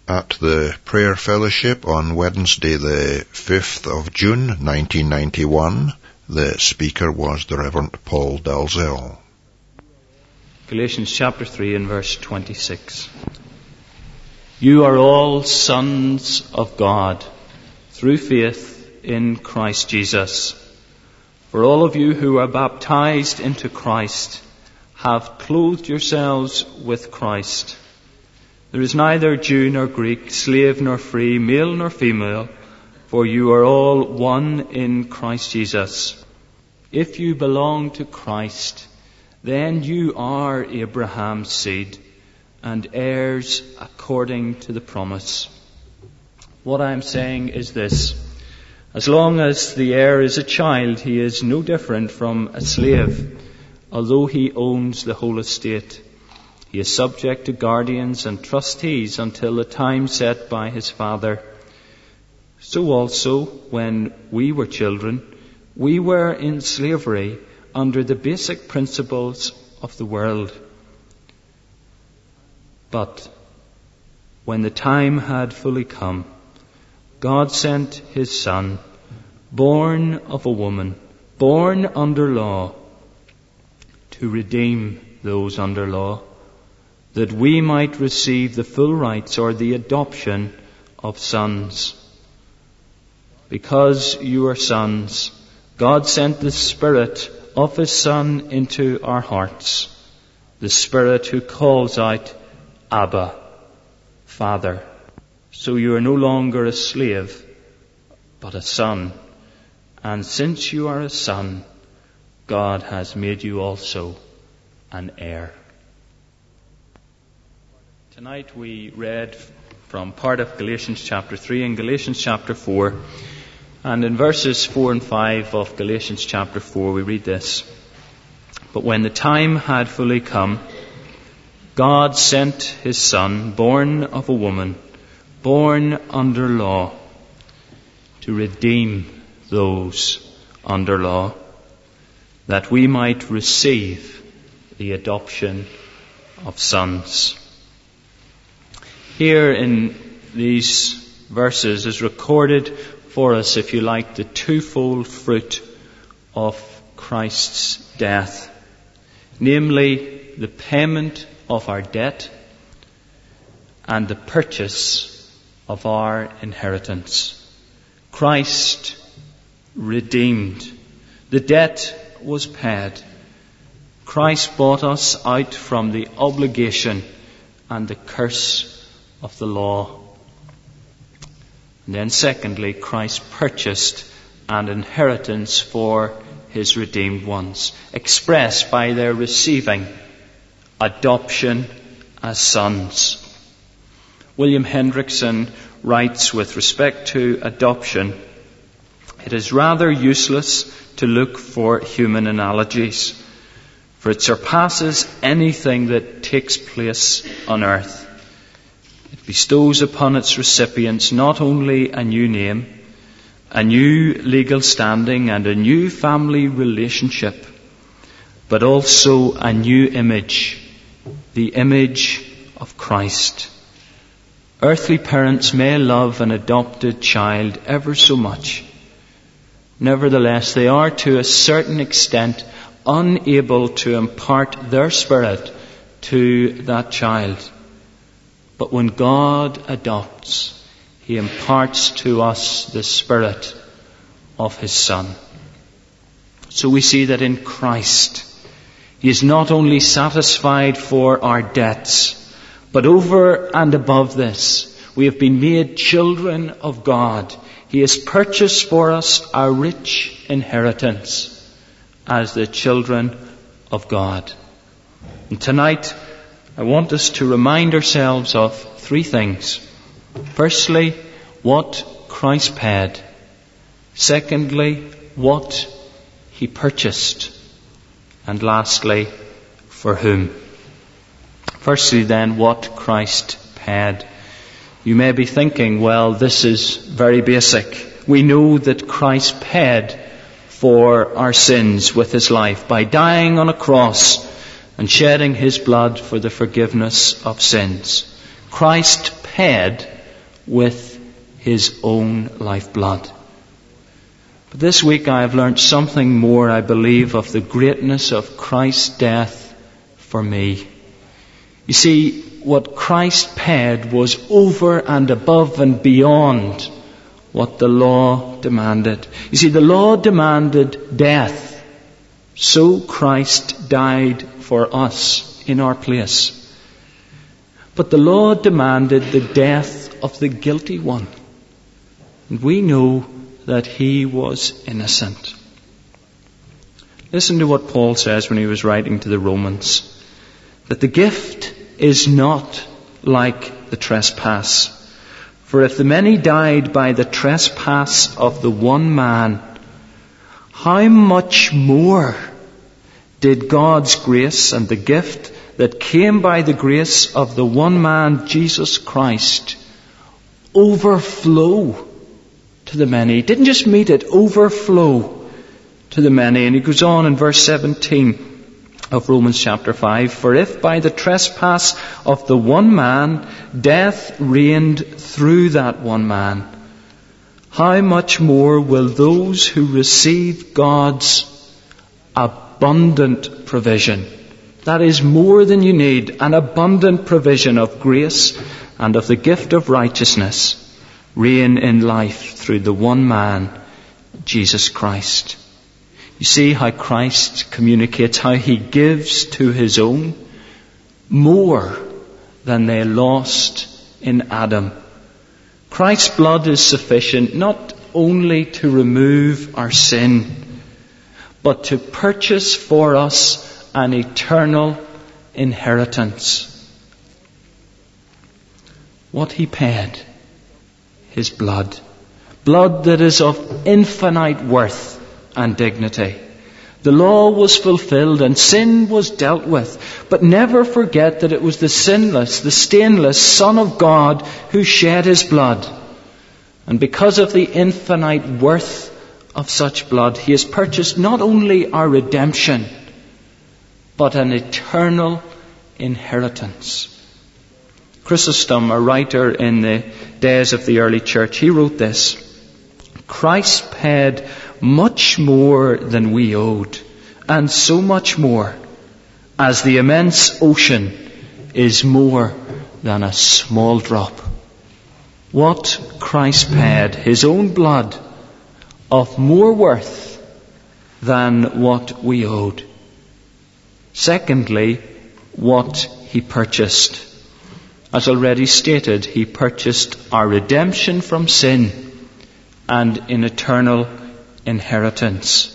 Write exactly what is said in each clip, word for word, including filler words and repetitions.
At the prayer fellowship on Wednesday the fifth of June nineteen ninety-one, the speaker was the Reverend Paul Dalzell. Galatians chapter three and verse twenty-six. You are all sons of God through faith in Christ Jesus. For all of you who are baptized into Christ have clothed yourselves with Christ. There is neither Jew nor Greek, slave nor free, male nor female, for you are all one in Christ Jesus. If you belong to Christ, then you are Abraham's seed and heirs according to the promise. What I am saying is this: as long as the heir is a child, he is no different from a slave, although he owns the whole estate. He is subject to guardians and trustees until the time set by his father. So also, when we were children, we were in slavery under the basic principles of the world. But when the time had fully come, God sent his Son, born of a woman, born under law, to redeem those under law, that we might receive the full rights or the adoption of sons. Because you are sons, God sent the Spirit of his Son into our hearts, the Spirit who calls out, Abba, Father. So you are no longer a slave, but a son. And since you are a son, God has made you also an heir. Tonight we read from part of Galatians chapter three and Galatians chapter four. And in verses four and five of Galatians chapter four we read this: But when the time had fully come, God sent his Son, born of a woman, born under law, to redeem those under law, that we might receive the adoption of sons. Here in these verses is recorded for us, if you like, the twofold fruit of Christ's death, namely the payment of our debt and the purchase of our inheritance. Christ redeemed. The debt was paid. Christ bought us out from the obligation and the curse of the law. And then secondly, Christ purchased an inheritance for his redeemed ones, expressed by their receiving adoption as sons. William Hendrickson writes with respect to adoption, it is rather useless to look for human analogies, for it surpasses anything that takes place on earth. It bestows upon its recipients not only a new name, a new legal standing and a new family relationship, but also a new image, the image of Christ. Earthly parents may love an adopted child ever so much. Nevertheless, they are to a certain extent unable to impart their spirit to that child. But when God adopts, he imparts to us the Spirit of his Son. So we see that in Christ, he is not only satisfied for our debts, but over and above this, we have been made children of God. He has purchased for us a rich inheritance as the children of God. And tonight, I want us to remind ourselves of three things. Firstly, what Christ paid. Secondly, what he purchased. And lastly, for whom. Firstly then, what Christ paid. You may be thinking, well, this is very basic. We know that Christ paid for our sins with his life by dying on a cross and shedding his blood for the forgiveness of sins. Christ paid with his own lifeblood. But this week I have learnt something more, I believe, of the greatness of Christ's death for me. You see, what Christ paid was over and above and beyond what the law demanded. You see, the law demanded death. So Christ died for us in our place. But the law demanded the death of the guilty one. And we know that he was innocent. Listen to what Paul says when he was writing to the Romans. That the gift is not like the trespass. For if the many died by the trespass of the one man, how much more did God's grace and the gift that came by the grace of the one man, Jesus Christ, overflow to the many? It didn't just meet it, overflow to the many. And he goes on in verse seventeen of Romans chapter five. For if by the trespass of the one man death reigned through that one man, how much more will those who receive God's abundant provision, that is more than you need, an abundant provision of grace and of the gift of righteousness, reign in life through the one man, Jesus Christ? You see how Christ communicates, how he gives to his own more than they lost in Adam. Christ's blood is sufficient not only to remove our sin, but to purchase for us an eternal inheritance. What he paid, his blood. Blood that is of infinite worth and dignity. The law was fulfilled and sin was dealt with. But never forget that it was the sinless, the stainless Son of God who shed his blood. And because of the infinite worth of such blood, he has purchased not only our redemption, but an eternal inheritance. Chrysostom, a writer in the days of the early church, he wrote this: Christ paid much more than we owed, and so much more, as the immense ocean is more than a small drop. What Christ paid, his own blood, of more worth than what we owed. Secondly, what he purchased. As already stated, he purchased our redemption from sin and an eternal inheritance.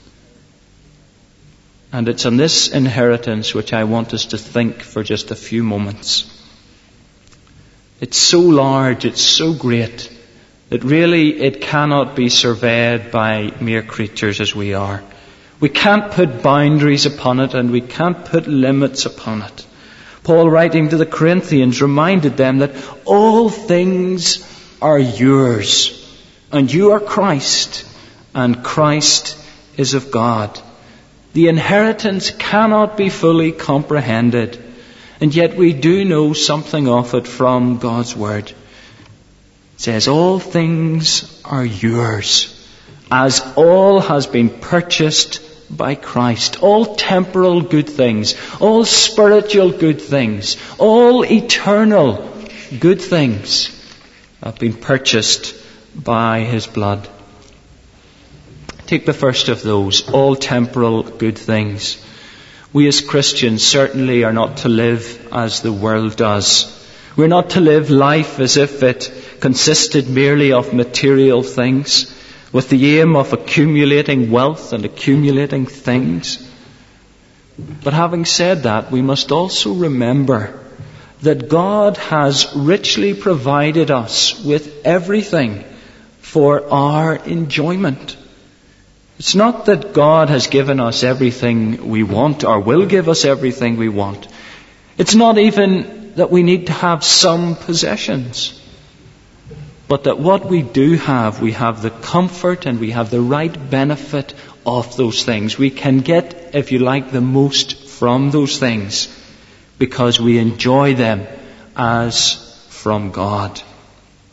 And it's on this inheritance which I want us to think for just a few moments. It's so large, it's so great, that really it cannot be surveyed by mere creatures as we are. We can't put boundaries upon it, and we can't put limits upon it. Paul, writing to the Corinthians, reminded them that all things are yours, and you are Christ, and Christ is of God. The inheritance cannot be fully comprehended, and yet we do know something of it from God's Word. It says, all things are yours, as all has been purchased by Christ. All temporal good things, all spiritual good things, all eternal good things have been purchased by his blood. Take the first of those, all temporal good things. We as Christians certainly are not to live as the world does. We're not to live life as if it consisted merely of material things, with the aim of accumulating wealth and accumulating things. But having said that, we must also remember that God has richly provided us with everything for our enjoyment. It's not that God has given us everything we want or will give us everything we want. It's not even that we need to have some possessions, but that what we do have, we have the comfort and we have the right benefit of those things. We can get, if you like, the most from those things because we enjoy them as from God.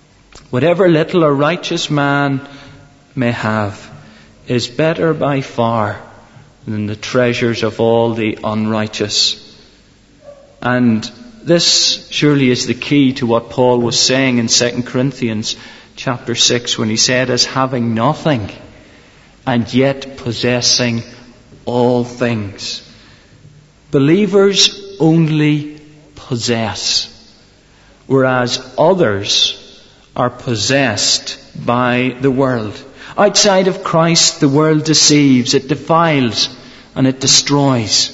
whatever little a righteous man may have, is better by far than the treasures of all the unrighteous. And this surely is the key to what Paul was saying in Second Corinthians chapter six when he said, as having nothing and yet possessing all things. Believers only possess, whereas others are possessed by the world. Outside of Christ, the world deceives, it defiles, and it destroys.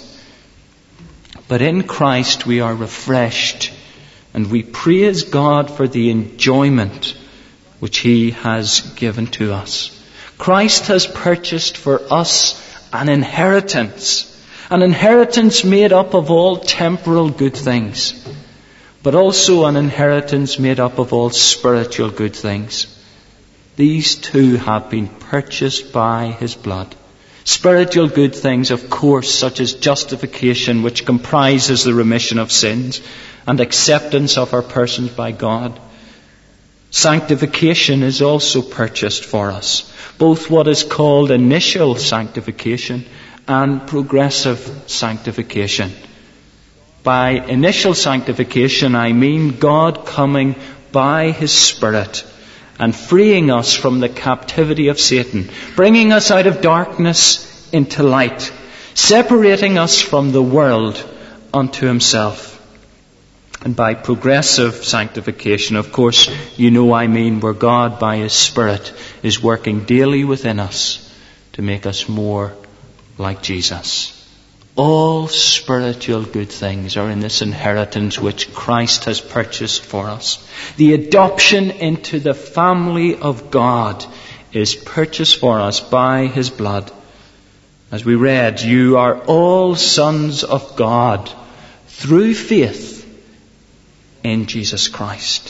But in Christ we are refreshed, and we praise God for the enjoyment which He has given to us. Christ has purchased for us an inheritance, an inheritance made up of all temporal good things, but also an inheritance made up of all spiritual good things. These two have been purchased by His blood. Spiritual good things, of course, such as justification, which comprises the remission of sins and acceptance of our persons by God. Sanctification is also purchased for us, both what is called initial sanctification and progressive sanctification. By initial sanctification, I mean God coming by His Spirit and freeing us from the captivity of Satan, bringing us out of darkness into light, separating us from the world unto Himself. And by progressive sanctification, of course, you know I mean where God by His Spirit is working daily within us to make us more like Jesus. All spiritual good things are in this inheritance which Christ has purchased for us. The adoption into the family of God is purchased for us by His blood. As we read, you are all sons of God through faith in Jesus Christ.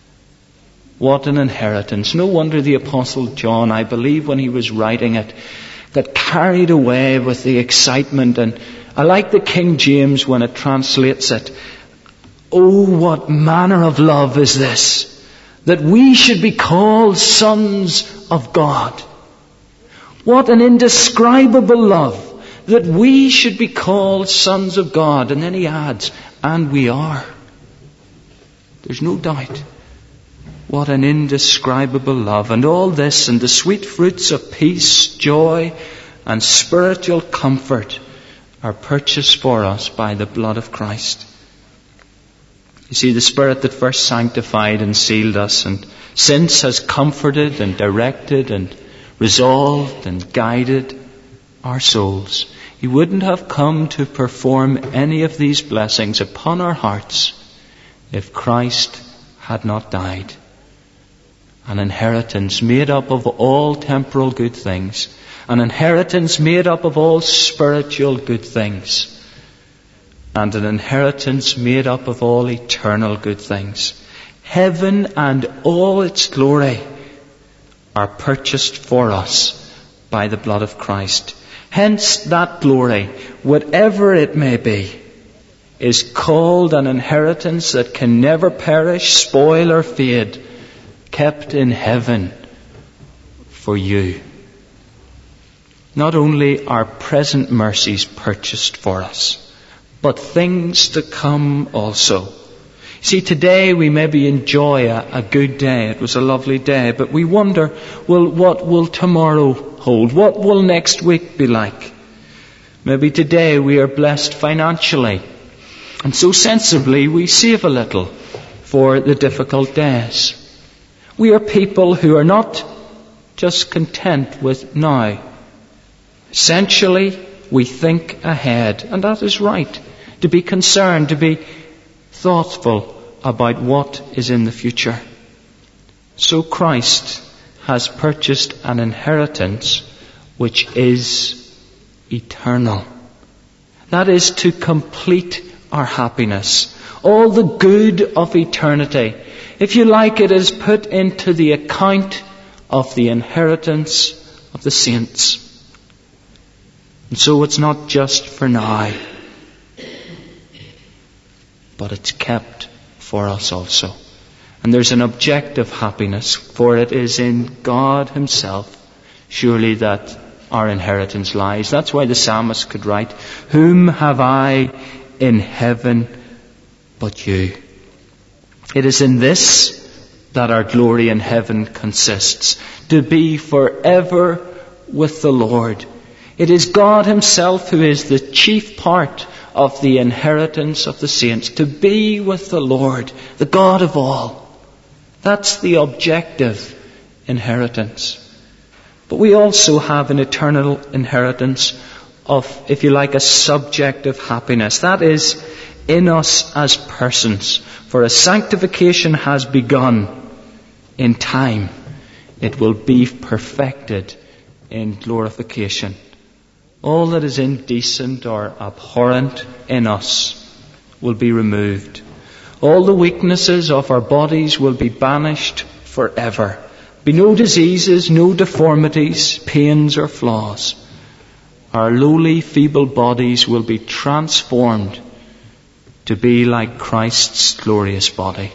What an inheritance. No wonder the Apostle John, I believe when he was writing it, got carried away with the excitement. And I like the King James when it translates it. Oh, what manner of love is this, that we should be called sons of God. What an indescribable love, that we should be called sons of God. And then he adds, and we are. There's no doubt. What an indescribable love. And all this and the sweet fruits of peace, joy, and spiritual comfort are purchased for us by the blood of Christ. You see, the Spirit that first sanctified and sealed us and since has comforted and directed and resolved and guided our souls. He wouldn't have come to perform any of these blessings upon our hearts if Christ had not died. An inheritance made up of all temporal good things. An inheritance made up of all spiritual good things. And an inheritance made up of all eternal good things. Heaven and all its glory are purchased for us by the blood of Christ. Hence that glory, whatever it may be, is called an inheritance that can never perish, spoil or fade, kept in heaven for you. Not only are present mercies purchased for us, but things to come also. See, today we maybe enjoy a, a good day. It was a lovely day, but we wonder, well, what will tomorrow hold? What will next week be like? Maybe today we are blessed financially, and so sensibly we save a little for the difficult days. We are people who are not just content with now. Essentially, we think ahead, and that is right. To be concerned, to be thoughtful about what is in the future. So Christ has purchased an inheritance which is eternal. That is to complete our happiness. All the good of eternity, if you like, it is put into the account of the inheritance of the saints. And so it's not just for now, but it's kept for us also. And there's an objective happiness, for it is in God himself, surely, that our inheritance lies. That's why the psalmist could write, "Whom have I in heaven but you?" It is in this that our glory in heaven consists, to be forever with the Lord. It is God himself who is the chief part of the inheritance of the saints, to be with the Lord, the God of all. That's the objective inheritance. But we also have an eternal inheritance of, if you like, a subjective happiness. That is, in us as persons. For as sanctification has begun in time, it will be perfected in glorification. All that is indecent or abhorrent in us will be removed. All the weaknesses of our bodies will be banished forever. Be no diseases, no deformities, pains or flaws. Our lowly, feeble bodies will be transformed to be like Christ's glorious body.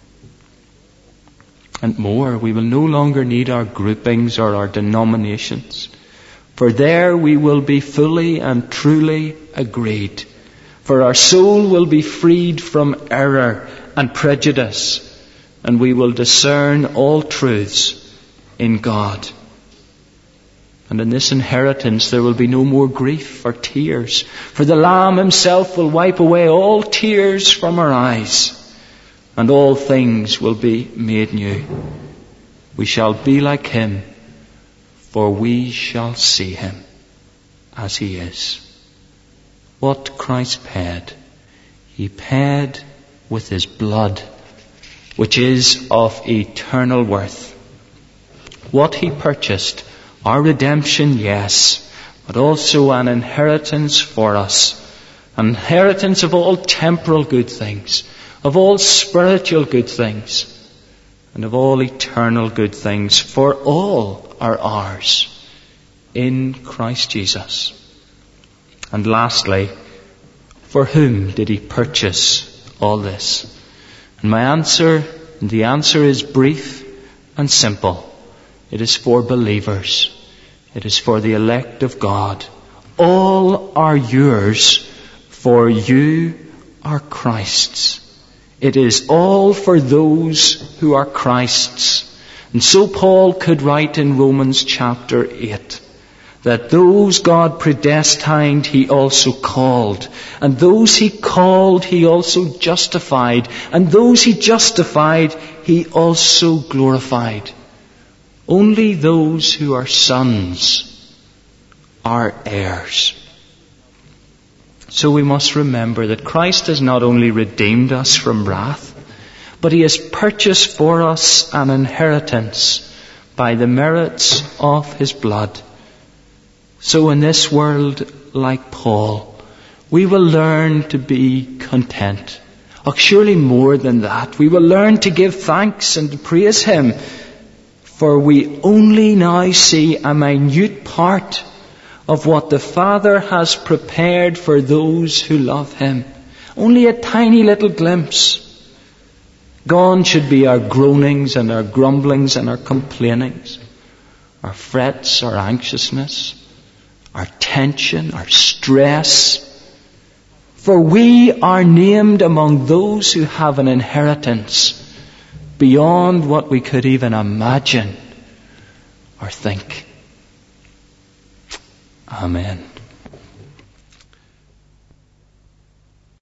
And more, we will no longer need our groupings or our denominations, for there we will be fully and truly agreed. For our soul will be freed from error and prejudice, and we will discern all truths in God. And in this inheritance there will be no more grief or tears, for the Lamb himself will wipe away all tears from our eyes, and all things will be made new. We shall be like him, for we shall see him as he is. What Christ paid, he paid with his blood, which is of eternal worth. What he purchased, our redemption, yes, but also an inheritance for us, an inheritance of all temporal good things, of all spiritual good things, and of all eternal good things, for all are ours in Christ Jesus. And lastly, for whom did he purchase all this? And my answer, and the answer is brief and simple. It is for believers. It is for the elect of God. All are yours, for you are Christ's. It is all for those who are Christ's. And so Paul could write in Romans chapter eight, that those God predestined, he also called. And those he called, he also justified. And those he justified, he also glorified. Only those who are sons are heirs. So we must remember that Christ has not only redeemed us from wrath, but he has purchased for us an inheritance by the merits of his blood. So in this world, like Paul, we will learn to be content. Oh, surely more than that. We will learn to give thanks and to praise him, for we only now see a minute part of what the Father has prepared for those who love him. Only a tiny little glimpse. Gone should be our groanings and our grumblings and our complainings, our frets, our anxiousness, our tension, our stress. For we are named among those who have an inheritance beyond what we could even imagine or think. Amen.